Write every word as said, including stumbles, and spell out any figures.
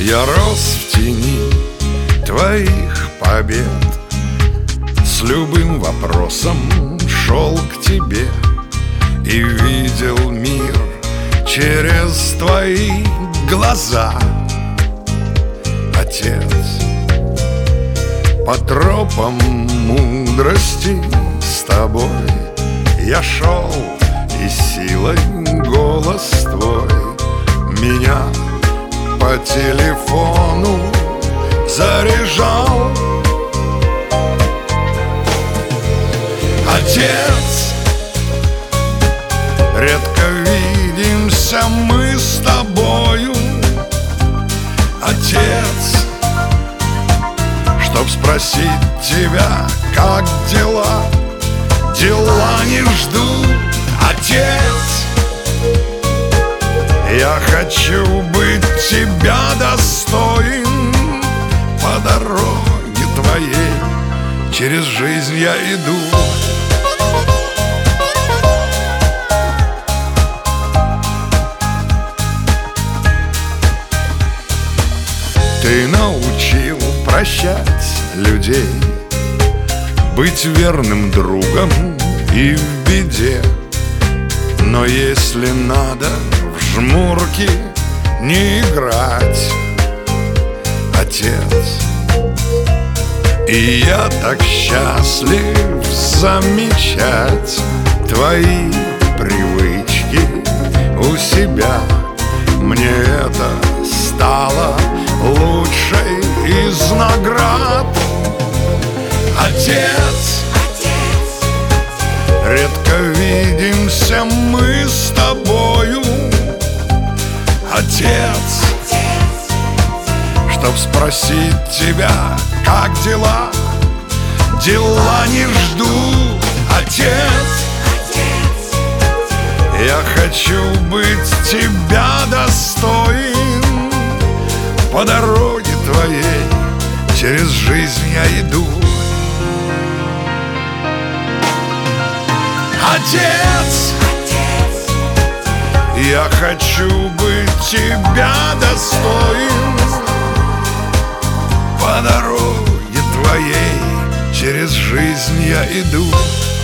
Я рос в тени твоих побед, с любым вопросом шел к тебе и видел мир через твои глаза. Отец, по тропам мудрости с тобой я шел, и силой голос твой меня по телефону заряжал. Отец, редко видимся мы с тобою. Отец, чтоб спросить тебя, как дела, дела не ждут. Отец, я хочу быть тебя достоин. По дороге твоей через жизнь я иду. Ты научил прощать людей, быть верным другом и в беде. Но если надо в жмурки не играть, отец, и я так счастлив замечать твои привычки у себя. Мне это стало лучшей из наград. Отец, редко видимся мы с тобою. Отец, чтоб спросить тебя, как дела, дела не ждут. Отец, я хочу быть тебя достоин. По дороге твоей через жизнь я иду. Отец, я хочу быть тебя достоин. По дороге твоей через жизнь я иду.